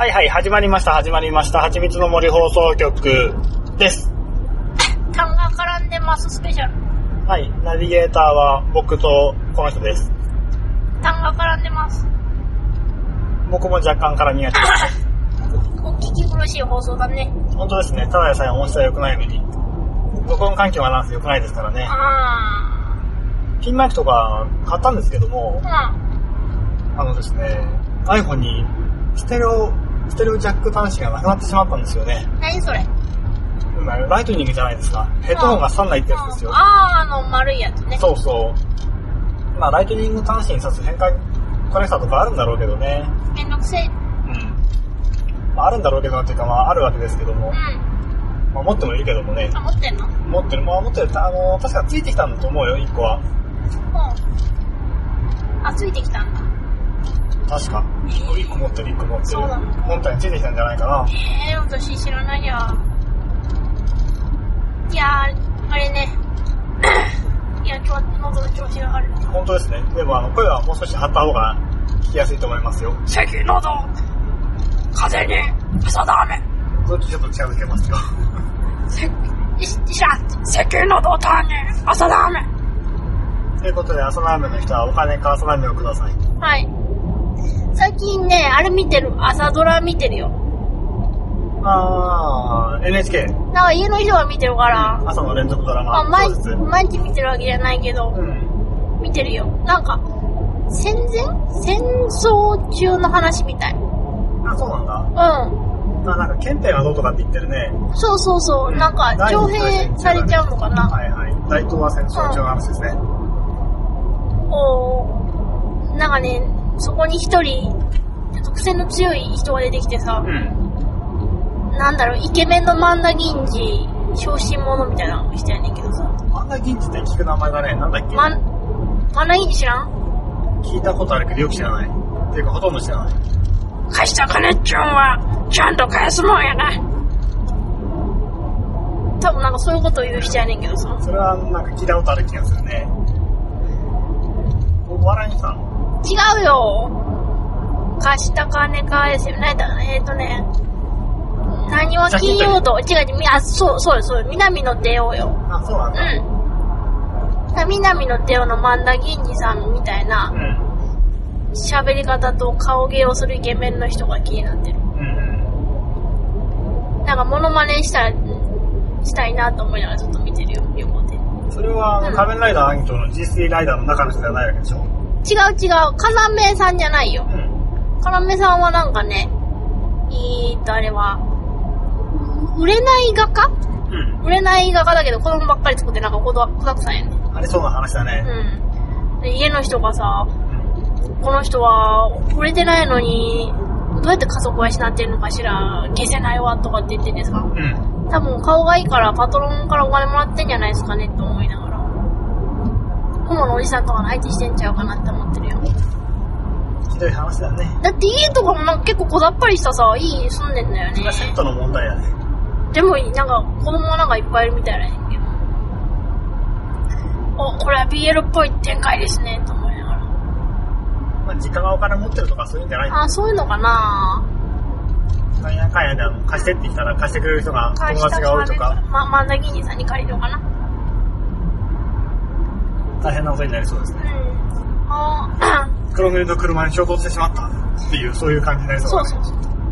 はいはい、始まりました。はちみつの森放送局です。 単が絡んでますスペシャル。 はい、ナビゲーターは僕とこの人です。 単が絡んでます。 僕も若干絡みがちです。 お聞き苦しい放送だね。 本当ですね。ただでさえ音質は良くないのに、録音環境はなんせ良くないですからね。ピンマイクとか買ったんですけども、ですね、iPhone にステレオジャック端子がなくなってしまったんですよね。 何それ？ 今ライトニングじゃないですか。ヘッドホンが3台ってやつですよ。 丸いやつね。 そうそう。まあライトニング端子に挿す変換コネクタとかあるんだろうけどね。 めんどくせえ。 まあ、あるんだろうけどっていうか、まああるわけですけども。まあ持ってもいいけどもね。 持ってんの？ 持ってる。確かついてきたんだと思うよ、1個は。 ついてきたんだ。 確か。1個持ってる。 そうなの？ 本体についてきたんじゃないかな。 私知らないや。いやあれね。いや、今日は喉の調子が悪い。 本当ですね。でも声はもう少し張った方が聞きやすいと思いますよ。 咳、喉、風に、朝ダメ。 どっちちょっと近づけますよ。 咳、喉、タに、朝ダメ。 ということで、朝ラーメンの人はお金か朝ラーメンをください。 はい。最近ね、あれ見てる。朝ドラ見てるよ。 NHK。 なんか家の人が見てるから。 朝の連続ドラマ。 毎日見てるわけじゃないけど、見てるよ。なんか、戦争中の話みたい。 そうなんだ。なんか憲兵がどうとかって言ってるね。 そう。なんか、徴兵されちゃうのかな。 はいはい。大東亜戦争中の話ですね。 なんかね、そこに一人、癖の強い人が出てきてさ、なんだろう、イケメンの萬田銀次、小心者みたいな人やねんけどさ。 萬田銀次って聞く名前だね。なんだっけ？ 萬田銀次知らん？ 聞いたことあるけどよく知らない。っていうかほとんど知らない。 貸した金っちゅうんは、ちゃんと返すもんやな。多分なんかそういうことを言う人やねんけどさ。 それはなんか聞いたことある気がするね。お笑いにしたの？ 違うよ。貸した金返せよ。何は金曜と、そうです。南の帝王よ。 そうなんだ。 南の帝王の萬田銀次さんみたいな、喋り方と顔芸をするイケメンの人が気になってる。なんかモノマネしたいなと思いながらちょっと見てるよ、横で。 それは、仮面ライダーアギトの G3 ライダーの中の人じゃないわけでしょ？ 違う。カナメさんじゃないよ。カナメさんはなんかね、あれは、売れない画家？売れない画家だけど子供ばっかり作ってなんか子だくさんやね。 ありそうな話だね。 で家の人がさ、この人は売れてないのにどうやって家族を養ってるのかしら、消せないわとかって言っててさ、多分顔がいいからパトロンからお金もらってんじゃないですかねと思いながら、ホモのおじさんとかの相手してんちゃうかなって思ってるよ。 ひどい話だね。 だって家とかもなんか結構こだっぱりしたさ、家に住んでんだよね。 それはセットの問題やね。 でもなんか子供はなんかいっぱいいるみたいなんやけど、これは BL っぽい展開ですねと思いながら。 実家がお金持ってるとかそういうんじゃないの？ そういうのかな。 なんやかんやで貸してって言ったら貸してくれる人が友達が多いとか。 萬田銀次さんに借りるのかな。 大変なことになりそうですね。黒塗りの車に衝突してしまったっていう、そういう感じになりそうだね。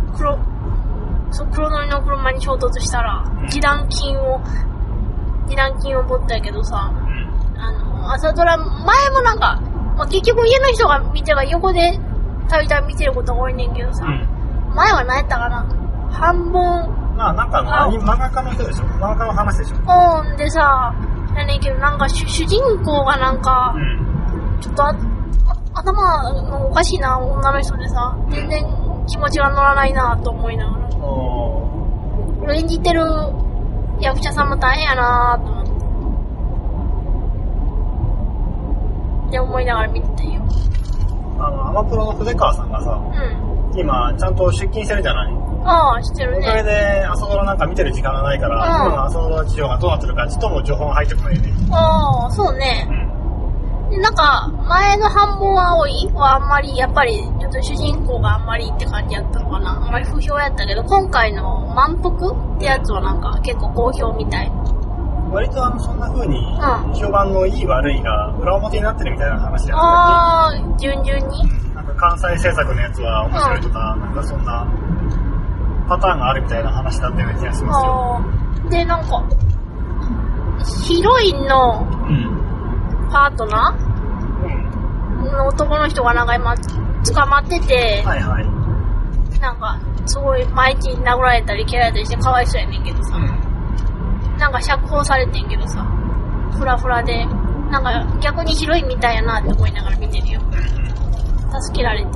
黒塗りの車に衝突したら、示談金を取ったけどさ、朝ドラ、前もなんか、結局家の人が見ては横でたびたび見てることが多いねんけどさ、前は何やったかな、半分。 なんか漫画家の人でしょ？漫画家の話でしょ？ でさ、やねんけどなんか主人公がなんか、ちょっと頭のおかしいな女の人でさ、全然気持ちが乗らないなと思いながら。演じてる役者さんも大変やなと思って。って思いながら見てたよ。 アマプロの筆川さんがさ、今ちゃんと出勤してるじゃない？ してるね。 おかげで朝ドラなんか見てる時間がないから、今の朝ドラ事情がどうなってるかちょっとも情報が入ってこないね。 そうね。 で、なんか、前の半分青いはあんまり、やっぱり、ちょっと主人公があんまりって感じやったのかな。あんまり不評やったけど、今回の満腹ってやつはなんか結構好評みたい。 割とそんな風に、評判のいい悪いが裏表になってるみたいな話やったあー、順々に、 なんか関西制作のやつは面白いとか、なんかそんなパターンがあるみたいな話だったような気がしますよ。 で、なんか、ヒロインのパートナーの男の人がなんか今捕まってて、 はいはい。 なんか、すごい毎日殴られたり蹴られたりしてかわいそうやねんけどさ。なんか釈放されてんけどさ、フラフラで、なんか逆にヒロインみたいやなって思いながら見てるよ。助けられて。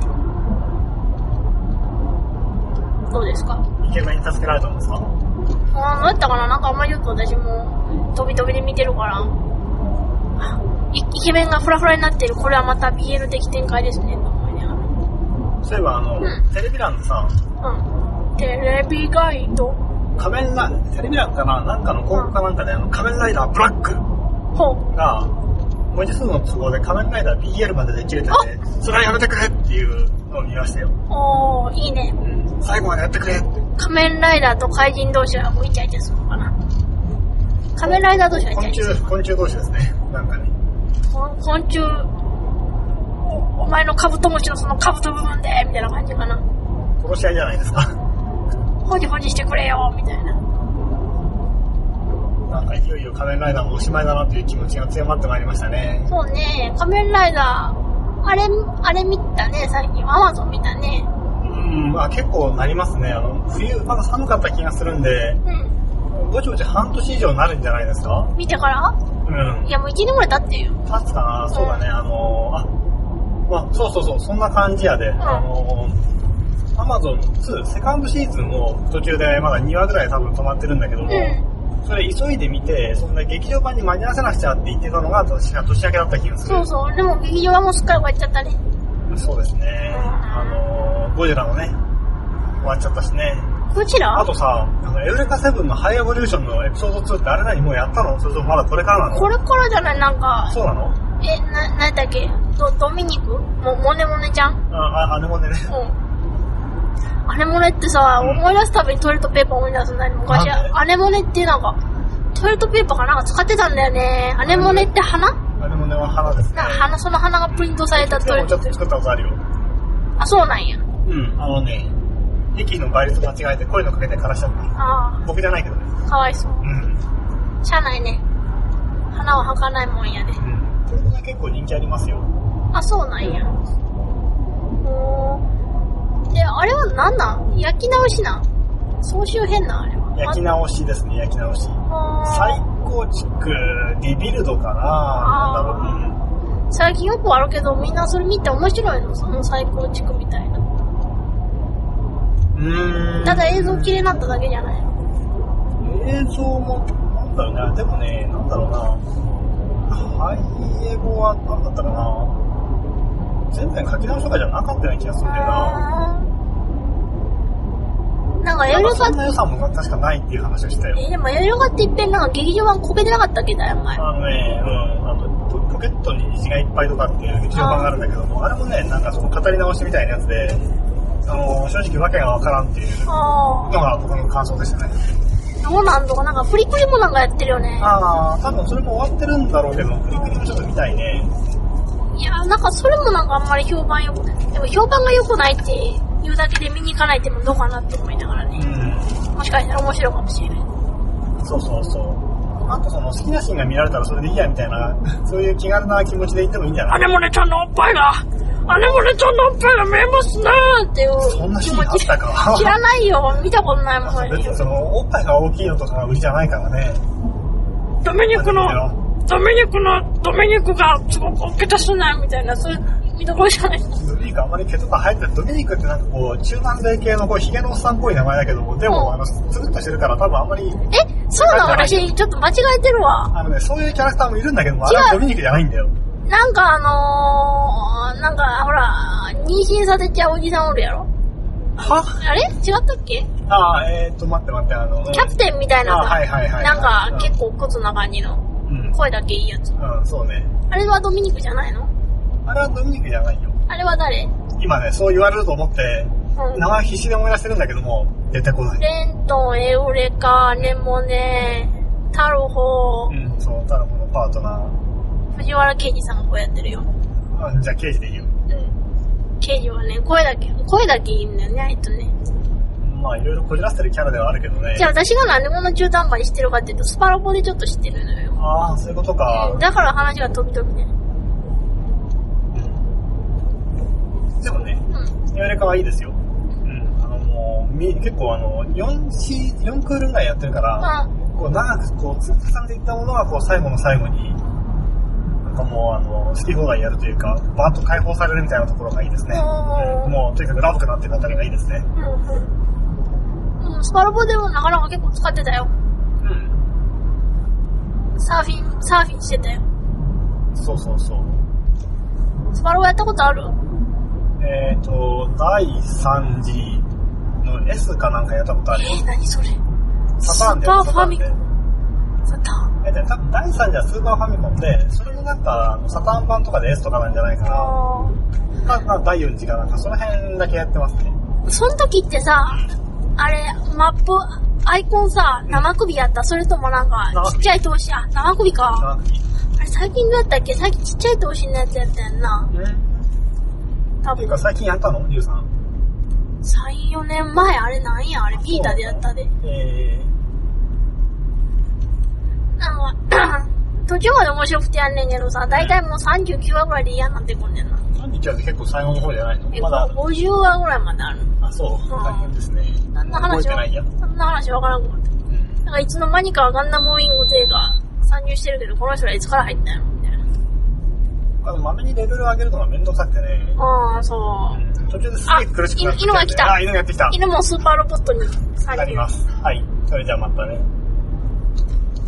どうですか？ イケメンに助けられたんですか？ どうやったかな。なんかあんまり言うと私も飛び飛びで見てるから、イケメンがフラフラになってる。これはまた BL 的展開ですねと思いながら。 そういえばテレビ欄でさ、 テレビガイドテレビ欄かな、なんかの広告かなんかで仮面ライダーブラックが文字数の都合で仮面ライダー BL までで切れてて、それはやめてくれっていうのを見ましたよ。 おー、いいね。 最後までやってくれって。 仮面ライダーと怪人同士はもうイチャイチャするのかな。仮面ライダー同士はイチャイチャする。 昆虫同士ですね。なんかね。 昆虫、お前のカブトムシのそのカブト部分でみたいな感じかな。 殺し合いじゃないですか。 ホジホジしてくれよみたいな。 なんかいよいよ仮面ライダーもおしまいだなという気持ちが強まってまいりましたね。 そうね、仮面ライダー、あれ見たね、最近。アマゾン見たね。 結構なりますね。冬まだ寒かった気がするんで、ぼちぼち半年以上になるんじゃないですか？ 見てから？いやもう1年ぐらい経ってるよ。 経つかな、そうだね。そう、そんな感じやで。アマゾン2セカンドシーズンも途中でまだ2話ぐらい多分止まってるんだけども、それ急いで見て、そんな劇場版に間に合わせなくちゃって言ってたのが年明けだった気がする。 そうそう、でも劇場版もすっかり終わっちゃったね。 そうですね。ゴジラもね、終わっちゃったしね。 ゴジラ？ あとさ、エウレカ7のハイエボリューションのエピソード2ってあれ何もうやったの？それともまだこれからなの？ これからじゃない、なんか。 そうなの？ なんだっけ？ドミニク？モネモネちゃん？ アネモネね。 アネモネってさ、思い出すたびにトイレットペーパー思い出すんだよ。昔、アネモネってなんか、トイレットペーパーかなんか使ってたんだよね。アネモネって花？ アネモネは花ですね。 その花がプリントされたトイレットペーパー。 ちょっと作ったことあるよ。 あ、そうなんや。 駅の倍率間違えて声のかけて枯らしちゃった。僕じゃないけどね。 かわいそう。しゃあないね。花は儚いもんやで。 これが結構人気ありますよ。 あ、そうなんや。で、あれは何なん？焼き直しなん？総集編なんあれは。 焼き直しですね、焼き直し。再構築、リビルドかな。 最近よくあるけど、みんなそれ見て面白いの？その再構築みたいな。ただ映像綺麗になっただけじゃないの？ 映像も、なんだろうね、でもね、なんだろうな。ハイエゴは何だったかな。全然書き直しとかじゃなかったような気がするんだよな。なんかエウレカそんな予算も確かないっていう話をしたよ。 でもエウレカっていっぺんなんか劇場版こけてなかったっけだよ、前。 ポケットに虹がいっぱいとかっていう劇場版があるんだけども、あれもね、なんかその語り直しみたいなやつで、正直わけがわからんっていうのが僕の感想でしたね。 どうなんとか、なんかプリクリもなんかやってるよね。 多分それも終わってるんだろうけど、プリクリもちょっと見たいね。 いや、なんかそれもなんかあんまり評判良くない。でも評判が良くないって言うだけで見に行かないってもどうかなって思いながらね。もしかしたら面白いかもしれない。 そう。あとその好きなシーンが見られたらそれでいいやみたいな、そういう気軽な気持ちで言ってもいいんじゃない？ アネモネちゃんのおっぱいが見えますねーっていう。 そんなシーンあったか？ 知らないよ。見たことないもん。 別にそのおっぱいが大きいのとかが売りじゃないからね。 ドミニクがすごく大きくすないみたいな、そういう見どころじゃない。 ドミニクあんまり毛とか生えてる。ドミニクってなんかこう中南米系のこうヒゲのおっさんっぽい名前だけども、でもつるっとしてるから多分あんまなんの？私ちょっと間違えてるわ。 そういうキャラクターもいるんだけども、あれはドミニクじゃないんだよ。 なんかなんかほら妊娠させちゃうおじさんおるやろ。あれ違ったっけ？ 待ってキャプテンみたいな。 はい。 なんか結構クズな感じの。 声だけいいやつ。 うん、そうね。 あれはドミニクじゃないの？ あれはドミニクじゃないよ。 あれは誰？ 今ね、そう言われると思って、名前必死で思い出してるんだけども、出てこない。 レントン、エウレカ、ネモネ、タルホ。 そう、タルホのパートナー。 藤原啓治さんが声やってるよ。 じゃあ、刑事でいいよ。 刑事はね、声だけいいんだよね、あいつね。 まあ、いろいろこじらせてるキャラではあるけどね。 じゃあ、私がなんでこの中途半端に知ってるかっていうと、スパロボでちょっと知ってるのよ。 ああ、そういうことか。 だから話が飛び飛びね。 でもね、エウレカはいいですよ。もう、結構4クールぐらいやってるから、こう長くこう、積み重ねていったものがこう、最後の最後に、なんかもう、好き放題やるというか、バーッと解放されるみたいなところがいいですね。もう、とにかくラブくなってるあたりがいいですね。 スパロボでもなかなか結構使ってたよ。サーフィンしてたよ。 そうそうそう。 スパロボやったことある？ 第3次の S かなんかやったことあるよ。 何それ？ サターンで。 スーパーファミコン。サターン。 多分第3次はスーパーファミコンで、それになんかサターン版とかで S とかなんじゃないかな。第4次かなんか、その辺だけやってますね。 その時ってさ、あれ、マップ、アイコンさ、生首やった？それともなんか、ちっちゃい投資や。生首か。あれ、最近どうやったっけ？最近ちっちゃい投資のやつやったやんな。多分。 最近やったの？リュウさん。 3、4年前、あれなんや？あれ、ビータでやったで。途中まで面白くてやんねんけどさ、だいたいもう39話ぐらいで嫌になってくんねんな。 39話って結構最後の方じゃないの？まだ 50話ぐらいまである。 あ、そう。大変ですね。 そんな話わからんくなった。なんかいつの間にかガンダムウィング勢が参入してるけど、この人らいつから入ったんやろみたいな。 まめにレベルを上げるのがめんどくさくてね。 そう。 途中ですげえ苦しくなってきて。 犬が来た。 犬がやってきた。 犬もスーパーロボットになります。はい。それじゃあまたね。